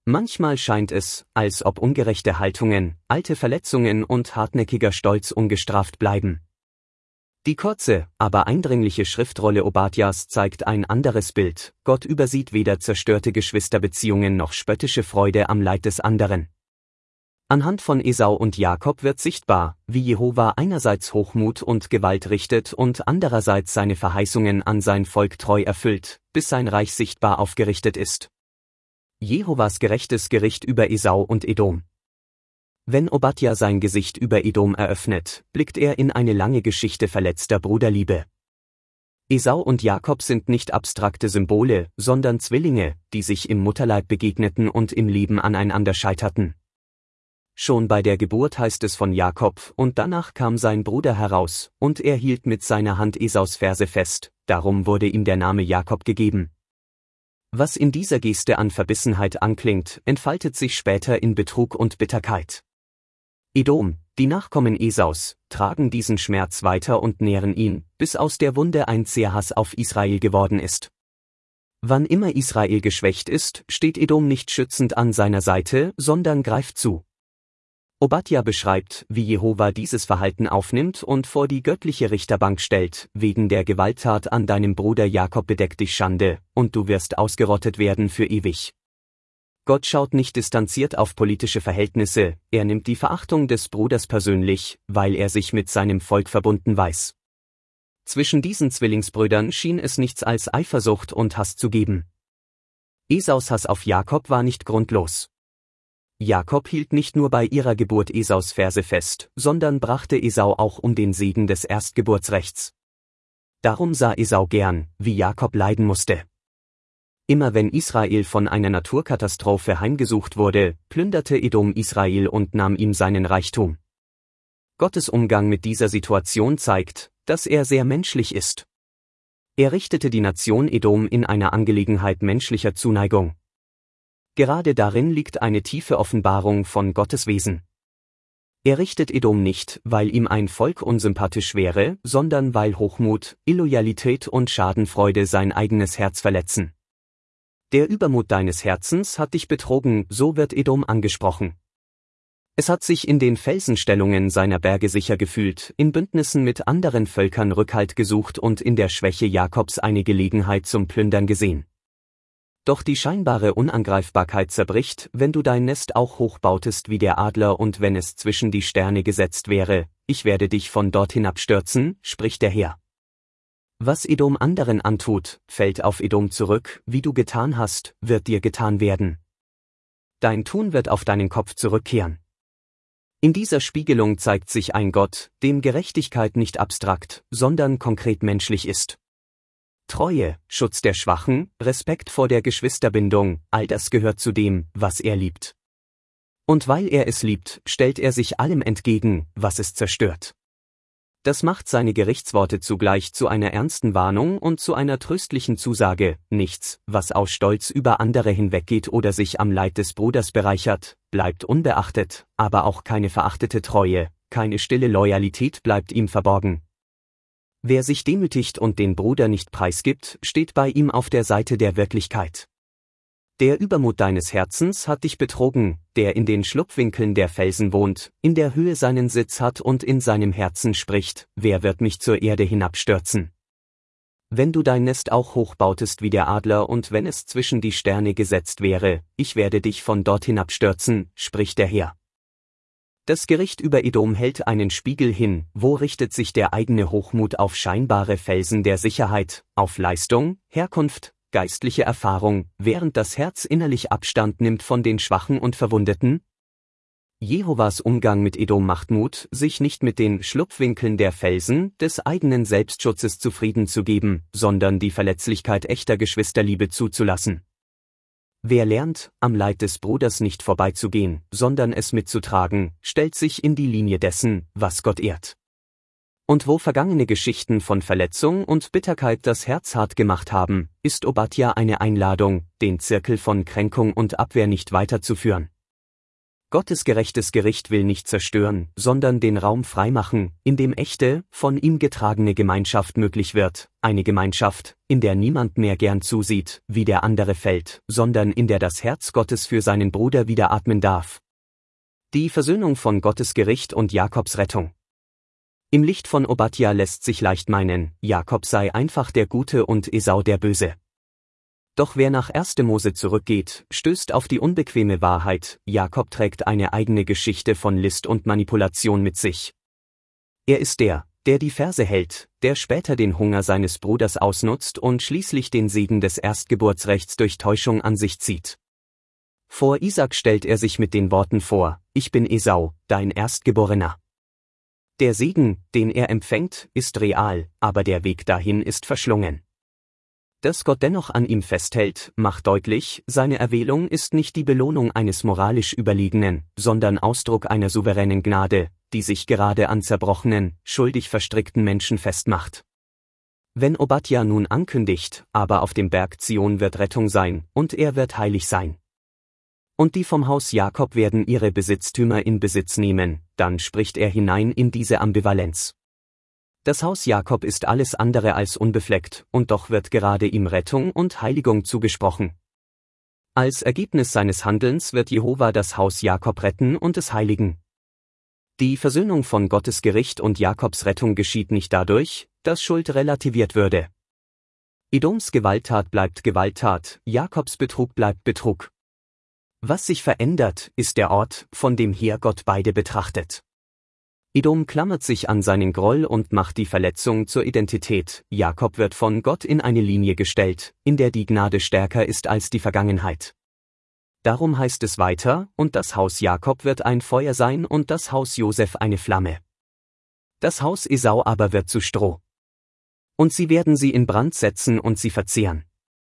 Manchmal scheint es, als ob ungerechte Haltungen, alte Verletzungen und hartnäckiger Stolz ungestraft bleiben. Die kurze, aber eindringliche Schriftrolle Obadjas zeigt ein anderes Bild. Gott übersieht weder zerstörte Geschwisterbeziehungen noch spöttische Freude am Leid des anderen. Anhand von Esau und Jakob wird sichtbar, wie Jehova einerseits Hochmut und Gewalt richtet und andererseits seine Verheißungen an sein Volk treu erfüllt, bis sein Reich sichtbar aufgerichtet ist. Jehovas gerechtes Gericht über Esau und Edom. Wenn Obadja sein Gesicht über Edom eröffnet, blickt er in eine lange Geschichte verletzter Bruderliebe. Esau und Jakob sind nicht abstrakte Symbole, sondern Zwillinge, die sich im Mutterleib begegneten und im Leben aneinander scheiterten. Schon bei der Geburt heißt es von Jakob, und danach kam sein Bruder heraus, und er hielt mit seiner Hand Esaus Ferse fest, darum wurde ihm der Name Jakob gegeben. Was in dieser Geste an Verbissenheit anklingt, entfaltet sich später in Betrug und Bitterkeit. Edom, die Nachkommen Esaus, tragen diesen Schmerz weiter und nähren ihn, bis aus der Wunde ein zäher Hass auf Israel geworden ist. Wann immer Israel geschwächt ist, steht Edom nicht schützend an seiner Seite, sondern greift zu. Obadja beschreibt, wie Jehova dieses Verhalten aufnimmt und vor die göttliche Richterbank stellt: Wegen der Gewalttat an deinem Bruder Jakob bedeckt dich Schande, und du wirst ausgerottet werden für ewig. Gott schaut nicht distanziert auf politische Verhältnisse, er nimmt die Verachtung des Bruders persönlich, weil er sich mit seinem Volk verbunden weiß. Zwischen diesen Zwillingsbrüdern schien es nichts als Eifersucht und Hass zu geben. Esaus Hass auf Jakob war nicht grundlos. Jakob hielt nicht nur bei ihrer Geburt Esaus Ferse fest, sondern brachte Esau auch um den Segen des Erstgeburtsrechts. Darum sah Esau gern, wie Jakob leiden musste. Immer wenn Israel von einer Naturkatastrophe heimgesucht wurde, plünderte Edom Israel und nahm ihm seinen Reichtum. Gottes Umgang mit dieser Situation zeigt, dass er sehr menschlich ist. Er richtete die Nation Edom in einer Angelegenheit menschlicher Zuneigung. Gerade darin liegt eine tiefe Offenbarung von Gottes Wesen. Er richtet Edom nicht, weil ihm ein Volk unsympathisch wäre, sondern weil Hochmut, Illoyalität und Schadenfreude sein eigenes Herz verletzen. Der Übermut deines Herzens hat dich betrogen, so wird Edom angesprochen. Es hat sich in den Felsenstellungen seiner Berge sicher gefühlt, in Bündnissen mit anderen Völkern Rückhalt gesucht und in der Schwäche Jakobs eine Gelegenheit zum Plündern gesehen. Doch die scheinbare Unangreifbarkeit zerbricht, wenn du dein Nest auch hochbautest wie der Adler und wenn es zwischen die Sterne gesetzt wäre: Ich werde dich von dort hinabstürzen, spricht der Herr. Was Edom anderen antut, fällt auf Edom zurück: Wie du getan hast, wird dir getan werden. Dein Tun wird auf deinen Kopf zurückkehren. In dieser Spiegelung zeigt sich ein Gott, dem Gerechtigkeit nicht abstrakt, sondern konkret menschlich ist. Treue, Schutz der Schwachen, Respekt vor der Geschwisterbindung, all das gehört zu dem, was er liebt. Und weil er es liebt, stellt er sich allem entgegen, was es zerstört. Das macht seine Gerichtsworte zugleich zu einer ernsten Warnung und zu einer tröstlichen Zusage: Nichts, was aus Stolz über andere hinweggeht oder sich am Leid des Bruders bereichert, bleibt unbeachtet, aber auch keine verachtete Treue, keine stille Loyalität bleibt ihm verborgen. Wer sich demütigt und den Bruder nicht preisgibt, steht bei ihm auf der Seite der Wirklichkeit. Der Übermut deines Herzens hat dich betrogen, der in den Schlupfwinkeln der Felsen wohnt, in der Höhe seinen Sitz hat und in seinem Herzen spricht: Wer wird mich zur Erde hinabstürzen? Wenn du dein Nest auch hochbautest wie der Adler und wenn es zwischen die Sterne gesetzt wäre: Ich werde dich von dort hinabstürzen, spricht der Herr. Das Gericht über Edom hält einen Spiegel hin: Wo richtet sich der eigene Hochmut auf scheinbare Felsen der Sicherheit, auf Leistung, Herkunft, geistliche Erfahrung, während das Herz innerlich Abstand nimmt von den Schwachen und Verwundeten? Jehovas Umgang mit Edom macht Mut, sich nicht mit den Schlupfwinkeln der Felsen des eigenen Selbstschutzes zufrieden zu geben, sondern die Verletzlichkeit echter Geschwisterliebe zuzulassen. Wer lernt, am Leid des Bruders nicht vorbeizugehen, sondern es mitzutragen, stellt sich in die Linie dessen, was Gott ehrt. Und wo vergangene Geschichten von Verletzung und Bitterkeit das Herz hart gemacht haben, ist Obadja eine Einladung, den Zirkel von Kränkung und Abwehr nicht weiterzuführen. Gottes gerechtes Gericht will nicht zerstören, sondern den Raum freimachen, in dem echte, von ihm getragene Gemeinschaft möglich wird, eine Gemeinschaft, in der niemand mehr gern zusieht, wie der andere fällt, sondern in der das Herz Gottes für seinen Bruder wieder atmen darf. Die Versöhnung von Gottes Gericht und Jakobs Rettung. Im Licht von Obadja lässt sich leicht meinen, Jakob sei einfach der Gute und Esau der Böse. Doch wer nach 1. Mose zurückgeht, stößt auf die unbequeme Wahrheit, Jakob trägt eine eigene Geschichte von List und Manipulation mit sich. Er ist der die Verse hält, der später den Hunger seines Bruders ausnutzt und schließlich den Segen des Erstgeburtsrechts durch Täuschung an sich zieht. Vor Isaak stellt er sich mit den Worten vor, ich bin Esau, dein Erstgeborener. Der Segen, den er empfängt, ist real, aber der Weg dahin ist verschlungen. Dass Gott dennoch an ihm festhält, macht deutlich, seine Erwählung ist nicht die Belohnung eines moralisch Überlegenen, sondern Ausdruck einer souveränen Gnade, die sich gerade an zerbrochenen, schuldig verstrickten Menschen festmacht. Wenn Obadja nun ankündigt, aber auf dem Berg Zion wird Rettung sein, und er wird heilig sein. Und die vom Haus Jakob werden ihre Besitztümer in Besitz nehmen, dann spricht er hinein in diese Ambivalenz. Das Haus Jakob ist alles andere als unbefleckt, und doch wird gerade ihm Rettung und Heiligung zugesprochen. Als Ergebnis seines Handelns wird Jehova das Haus Jakob retten und es heiligen. Die Versöhnung von Gottes Gericht und Jakobs Rettung geschieht nicht dadurch, dass Schuld relativiert würde. Edoms Gewalttat bleibt Gewalttat, Jakobs Betrug bleibt Betrug. Was sich verändert, ist der Ort, von dem her Gott beide betrachtet. Edom klammert sich an seinen Groll und macht die Verletzung zur Identität, Jakob wird von Gott in eine Linie gestellt, in der die Gnade stärker ist als die Vergangenheit. Darum heißt es weiter, und das Haus Jakob wird ein Feuer sein und das Haus Josef eine Flamme. Das Haus Esau aber wird zu Stroh. Und sie werden sie in Brand setzen und sie verzehren.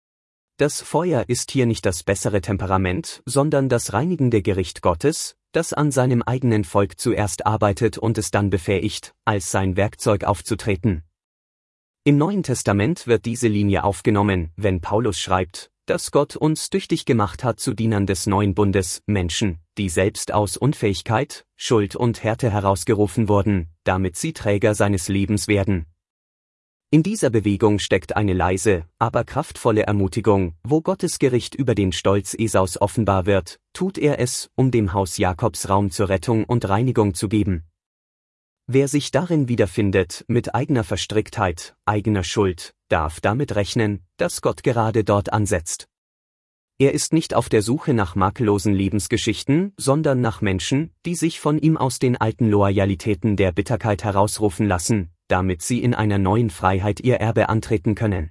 Das Feuer ist hier nicht das bessere Temperament, sondern das reinigende Gericht Gottes, das an seinem eigenen Volk zuerst arbeitet und es dann befähigt, als sein Werkzeug aufzutreten. Im Neuen Testament wird diese Linie aufgenommen, wenn Paulus schreibt, dass Gott uns tüchtig gemacht hat zu Dienern des neuen Bundes, Menschen, die selbst aus Unfähigkeit, Schuld und Härte herausgerufen wurden, damit sie Träger seines Lebens werden. In dieser Bewegung steckt eine leise, aber kraftvolle Ermutigung, wo Gottes Gericht über den Stolz Esaus offenbar wird, tut er es, um dem Haus Jakobs Raum zur Rettung und Reinigung zu geben. Wer sich darin wiederfindet, mit eigener Verstricktheit, eigener Schuld, darf damit rechnen, dass Gott gerade dort ansetzt. Er ist nicht auf der Suche nach makellosen Lebensgeschichten, sondern nach Menschen, die sich von ihm aus den alten Loyalitäten der Bitterkeit herausrufen lassen, damit sie in einer neuen Freiheit ihr Erbe antreten können.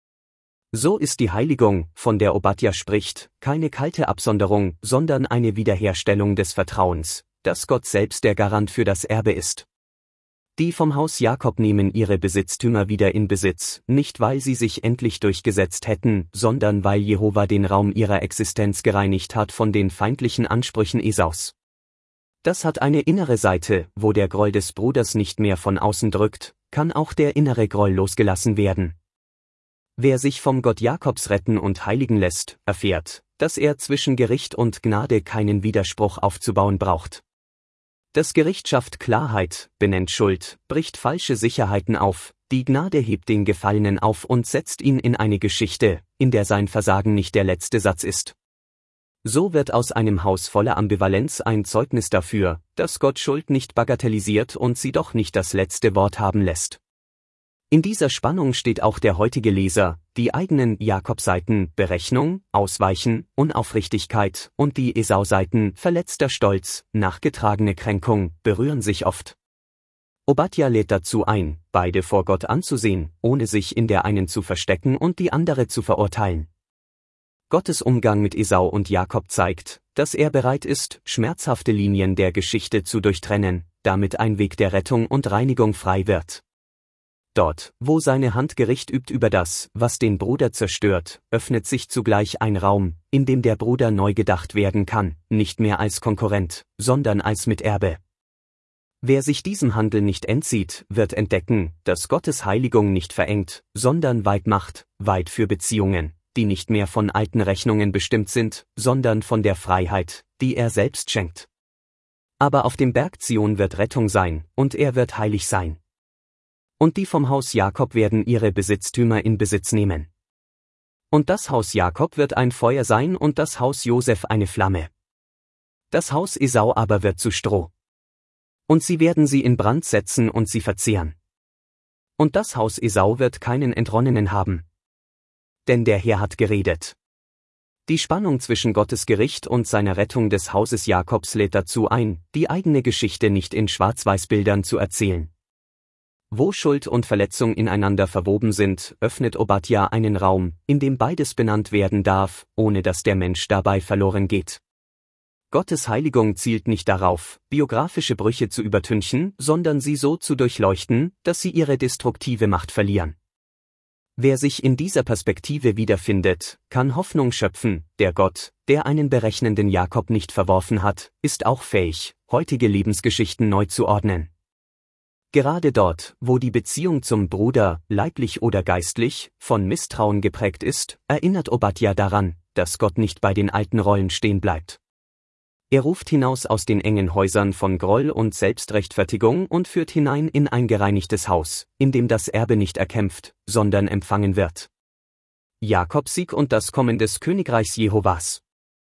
So ist die Heiligung, von der Obadja spricht, keine kalte Absonderung, sondern eine Wiederherstellung des Vertrauens, dass Gott selbst der Garant für das Erbe ist. Die vom Haus Jakob nehmen ihre Besitztümer wieder in Besitz, nicht weil sie sich endlich durchgesetzt hätten, sondern weil Jehova den Raum ihrer Existenz gereinigt hat von den feindlichen Ansprüchen Esaus. Das hat eine innere Seite, wo der Groll des Bruders nicht mehr von außen drückt, kann auch der innere Groll losgelassen werden. Wer sich vom Gott Jakobs retten und heiligen lässt, erfährt, dass er zwischen Gericht und Gnade keinen Widerspruch aufzubauen braucht. Das Gericht schafft Klarheit, benennt Schuld, bricht falsche Sicherheiten auf, die Gnade hebt den Gefallenen auf und setzt ihn in eine Geschichte, in der sein Versagen nicht der letzte Satz ist. So wird aus einem Haus voller Ambivalenz ein Zeugnis dafür, dass Gott Schuld nicht bagatellisiert und sie doch nicht das letzte Wort haben lässt. In dieser Spannung steht auch der heutige Leser, die eigenen Jakobseiten Berechnung, Ausweichen, Unaufrichtigkeit und die Esau-Seiten verletzter Stolz, nachgetragene Kränkung, berühren sich oft. Obadja lädt dazu ein, beide vor Gott anzusehen, ohne sich in der einen zu verstecken und die andere zu verurteilen. Gottes Umgang mit Esau und Jakob zeigt, dass er bereit ist, schmerzhafte Linien der Geschichte zu durchtrennen, damit ein Weg der Rettung und Reinigung frei wird. Dort, wo seine Hand Gericht übt über das, was den Bruder zerstört, öffnet sich zugleich ein Raum, in dem der Bruder neu gedacht werden kann, nicht mehr als Konkurrent, sondern als Miterbe. Wer sich diesem Handel nicht entzieht, wird entdecken, dass Gottes Heiligung nicht verengt, sondern weit macht, weit für Beziehungen, die nicht mehr von alten Rechnungen bestimmt sind, sondern von der Freiheit, die er selbst schenkt. Aber auf dem Berg Zion wird Rettung sein, und er wird heilig sein. Und die vom Haus Jakob werden ihre Besitztümer in Besitz nehmen. Und das Haus Jakob wird ein Feuer sein und das Haus Josef eine Flamme. Das Haus Esau aber wird zu Stroh. Und sie werden sie in Brand setzen und sie verzehren. Und das Haus Esau wird keinen Entronnenen haben. Denn der Herr hat geredet. Die Spannung zwischen Gottes Gericht und seiner Rettung des Hauses Jakobs lädt dazu ein, die eigene Geschichte nicht in Schwarz-Weiß-Bildern zu erzählen. Wo Schuld und Verletzung ineinander verwoben sind, öffnet Obadja einen Raum, in dem beides benannt werden darf, ohne dass der Mensch dabei verloren geht. Gottes Heiligung zielt nicht darauf, biografische Brüche zu übertünchen, sondern sie so zu durchleuchten, dass sie ihre destruktive Macht verlieren. Wer sich in dieser Perspektive wiederfindet, kann Hoffnung schöpfen. Der Gott, der einen berechnenden Jakob nicht verworfen hat, ist auch fähig, heutige Lebensgeschichten neu zu ordnen. Gerade dort, wo die Beziehung zum Bruder, leiblich oder geistlich, von Misstrauen geprägt ist, erinnert Obadja daran, dass Gott nicht bei den alten Rollen stehen bleibt. Er ruft hinaus aus den engen Häusern von Groll und Selbstrechtfertigung und führt hinein in ein gereinigtes Haus, in dem das Erbe nicht erkämpft, sondern empfangen wird. Jakobs Sieg und das Kommen des Königreichs Jehovas.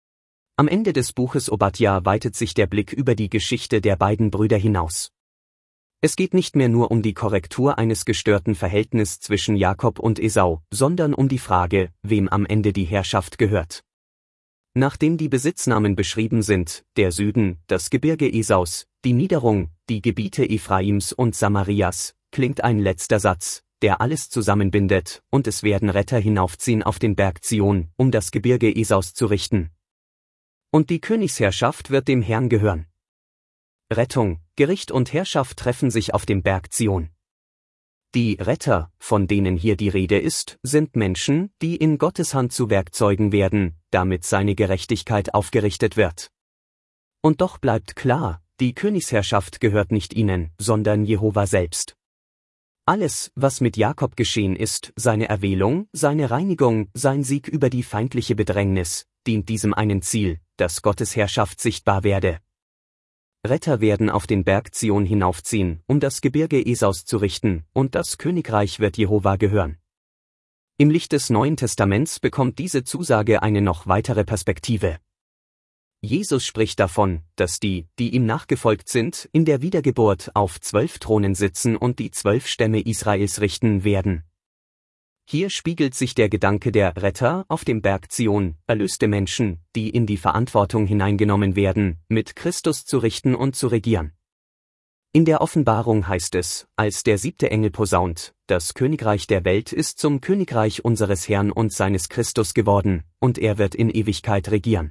Am Ende des Buches Obadja weitet sich der Blick über die Geschichte der beiden Brüder hinaus. Es geht nicht mehr nur um die Korrektur eines gestörten Verhältnisses zwischen Jakob und Esau, sondern um die Frage, wem am Ende die Herrschaft gehört. Nachdem die Besitznamen beschrieben sind, der Süden, das Gebirge Esaus, die Niederung, die Gebiete Ephraims und Samarias, klingt ein letzter Satz, der alles zusammenbindet, und es werden Retter hinaufziehen auf den Berg Zion, um das Gebirge Esaus zu richten. Und die Königsherrschaft wird dem Herrn gehören. Rettung, Gericht und Herrschaft treffen sich auf dem Berg Zion. Die Retter, von denen hier die Rede ist, sind Menschen, die in Gottes Hand zu Werkzeugen werden, damit seine Gerechtigkeit aufgerichtet wird. Und doch bleibt klar, die Königsherrschaft gehört nicht ihnen, sondern Jehova selbst. Alles, was mit Jakob geschehen ist, seine Erwählung, seine Reinigung, sein Sieg über die feindliche Bedrängnis, dient diesem einen Ziel, dass Gottes Herrschaft sichtbar werde. Retter werden auf den Berg Zion hinaufziehen, um das Gebirge Esaus zu richten, und das Königreich wird Jehova gehören. Im Licht des Neuen Testaments bekommt diese Zusage eine noch weitere Perspektive. Jesus spricht davon, dass die ihm nachgefolgt sind, in der Wiedergeburt auf 12 Thronen sitzen und die 12 Stämme Israels richten werden. Hier spiegelt sich der Gedanke der Retter auf dem Berg Zion, erlöste Menschen, die in die Verantwortung hineingenommen werden, mit Christus zu richten und zu regieren. In der Offenbarung heißt es, als der 7. Engel posaunt, das Königreich der Welt ist zum Königreich unseres Herrn und seines Christus geworden, und er wird in Ewigkeit regieren.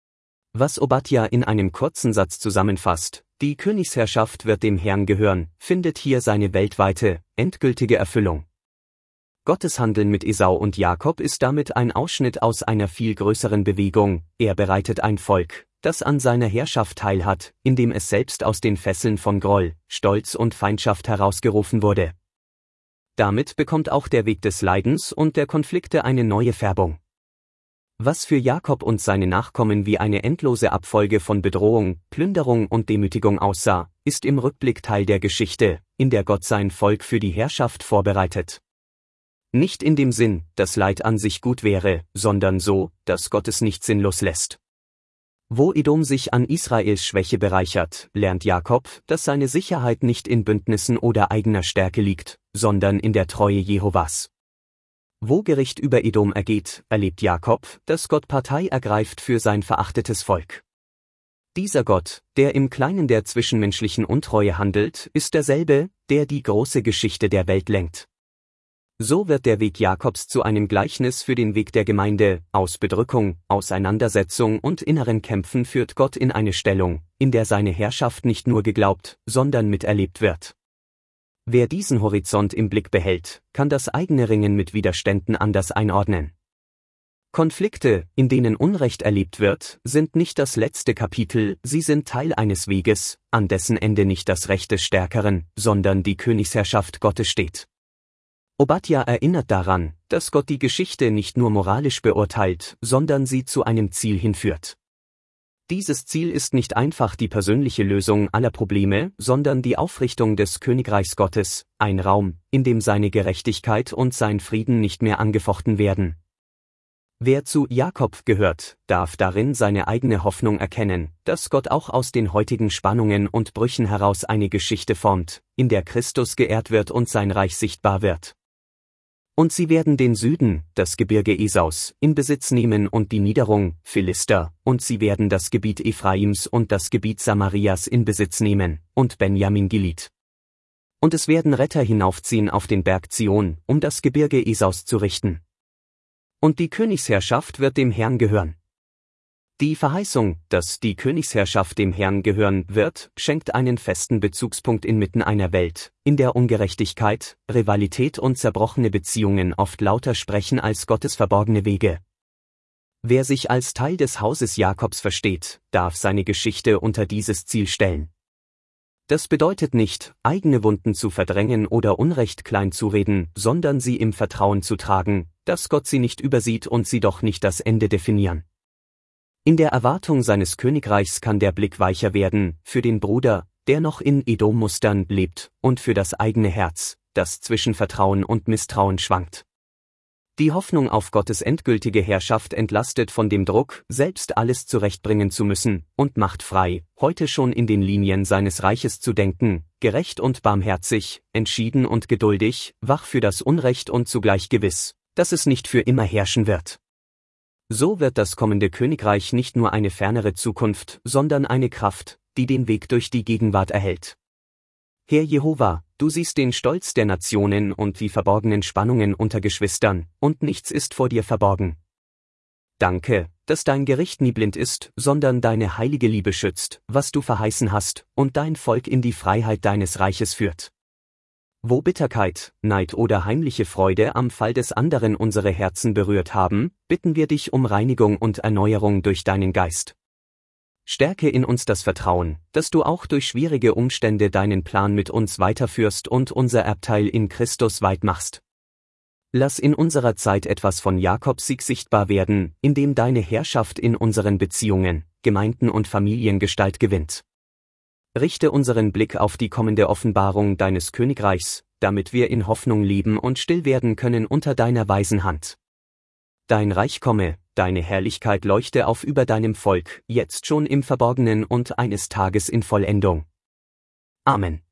Was Obadja in einem kurzen Satz zusammenfasst, die Königsherrschaft wird dem Herrn gehören, findet hier seine weltweite, endgültige Erfüllung. Gottes Handeln mit Esau und Jakob ist damit ein Ausschnitt aus einer viel größeren Bewegung. Er bereitet ein Volk, das an seiner Herrschaft teilhat, indem es selbst aus den Fesseln von Groll, Stolz und Feindschaft herausgerufen wurde. Damit bekommt auch der Weg des Leidens und der Konflikte eine neue Färbung. Was für Jakob und seine Nachkommen wie eine endlose Abfolge von Bedrohung, Plünderung und Demütigung aussah, ist im Rückblick Teil der Geschichte, in der Gott sein Volk für die Herrschaft vorbereitet. Nicht in dem Sinn, dass Leid an sich gut wäre, sondern so, dass Gott es nicht sinnlos lässt. Wo Edom sich an Israels Schwäche bereichert, lernt Jakob, dass seine Sicherheit nicht in Bündnissen oder eigener Stärke liegt, sondern in der Treue Jehovas. Wo Gericht über Edom ergeht, erlebt Jakob, dass Gott Partei ergreift für sein verachtetes Volk. Dieser Gott, der im Kleinen der zwischenmenschlichen Untreue handelt, ist derselbe, der die große Geschichte der Welt lenkt. So wird der Weg Jakobs zu einem Gleichnis für den Weg der Gemeinde. Aus Bedrückung, Auseinandersetzung und inneren Kämpfen führt Gott in eine Stellung, in der seine Herrschaft nicht nur geglaubt, sondern miterlebt wird. Wer diesen Horizont im Blick behält, kann das eigene Ringen mit Widerständen anders einordnen. Konflikte, in denen Unrecht erlebt wird, sind nicht das letzte Kapitel, sie sind Teil eines Weges, an dessen Ende nicht das Recht des Stärkeren, sondern die Königsherrschaft Gottes steht. Obadja erinnert daran, dass Gott die Geschichte nicht nur moralisch beurteilt, sondern sie zu einem Ziel hinführt. Dieses Ziel ist nicht einfach die persönliche Lösung aller Probleme, sondern die Aufrichtung des Königreichs Gottes, ein Raum, in dem seine Gerechtigkeit und sein Frieden nicht mehr angefochten werden. Wer zu Jakob gehört, darf darin seine eigene Hoffnung erkennen, dass Gott auch aus den heutigen Spannungen und Brüchen heraus eine Geschichte formt, in der Christus geehrt wird und sein Reich sichtbar wird. Und sie werden den Süden, das Gebirge Esaus, in Besitz nehmen und die Niederung, Philister, und sie werden das Gebiet Ephraims und das Gebiet Samarias in Besitz nehmen, und Benjamin Gilead. Und es werden Retter hinaufziehen auf den Berg Zion, um das Gebirge Esaus zu richten. Und die Königsherrschaft wird dem Herrn gehören. Die Verheißung, dass die Königsherrschaft dem Herrn gehören wird, schenkt einen festen Bezugspunkt inmitten einer Welt, in der Ungerechtigkeit, Rivalität und zerbrochene Beziehungen oft lauter sprechen als Gottes verborgene Wege. Wer sich als Teil des Hauses Jakobs versteht, darf seine Geschichte unter dieses Ziel stellen. Das bedeutet nicht, eigene Wunden zu verdrängen oder Unrecht kleinzureden, sondern sie im Vertrauen zu tragen, dass Gott sie nicht übersieht und sie doch nicht das Ende definieren. In der Erwartung seines Königreichs kann der Blick weicher werden, für den Bruder, der noch in Edom-Mustern lebt, und für das eigene Herz, das zwischen Vertrauen und Misstrauen schwankt. Die Hoffnung auf Gottes endgültige Herrschaft entlastet von dem Druck, selbst alles zurechtbringen zu müssen, und macht frei, heute schon in den Linien seines Reiches zu denken, gerecht und barmherzig, entschieden und geduldig, wach für das Unrecht und zugleich gewiss, dass es nicht für immer herrschen wird. So wird das kommende Königreich nicht nur eine fernere Zukunft, sondern eine Kraft, die den Weg durch die Gegenwart erhält. Herr Jehova, du siehst den Stolz der Nationen und die verborgenen Spannungen unter Geschwistern, und nichts ist vor dir verborgen. Danke, dass dein Gericht nie blind ist, sondern deine heilige Liebe schützt, was du verheißen hast, und dein Volk in die Freiheit deines Reiches führt. Wo Bitterkeit, Neid oder heimliche Freude am Fall des anderen unsere Herzen berührt haben, bitten wir dich um Reinigung und Erneuerung durch deinen Geist. Stärke in uns das Vertrauen, dass du auch durch schwierige Umstände deinen Plan mit uns weiterführst und unser Erbteil in Christus weit machst. Lass in unserer Zeit etwas von Jakobs Sieg sichtbar werden, indem deine Herrschaft in unseren Beziehungen, Gemeinden und Familien Gestalt gewinnt. Richte unseren Blick auf die kommende Offenbarung deines Königreichs, damit wir in Hoffnung leben und still werden können unter deiner weisen Hand. Dein Reich komme, deine Herrlichkeit leuchte auf über deinem Volk, jetzt schon im Verborgenen und eines Tages in Vollendung. Amen.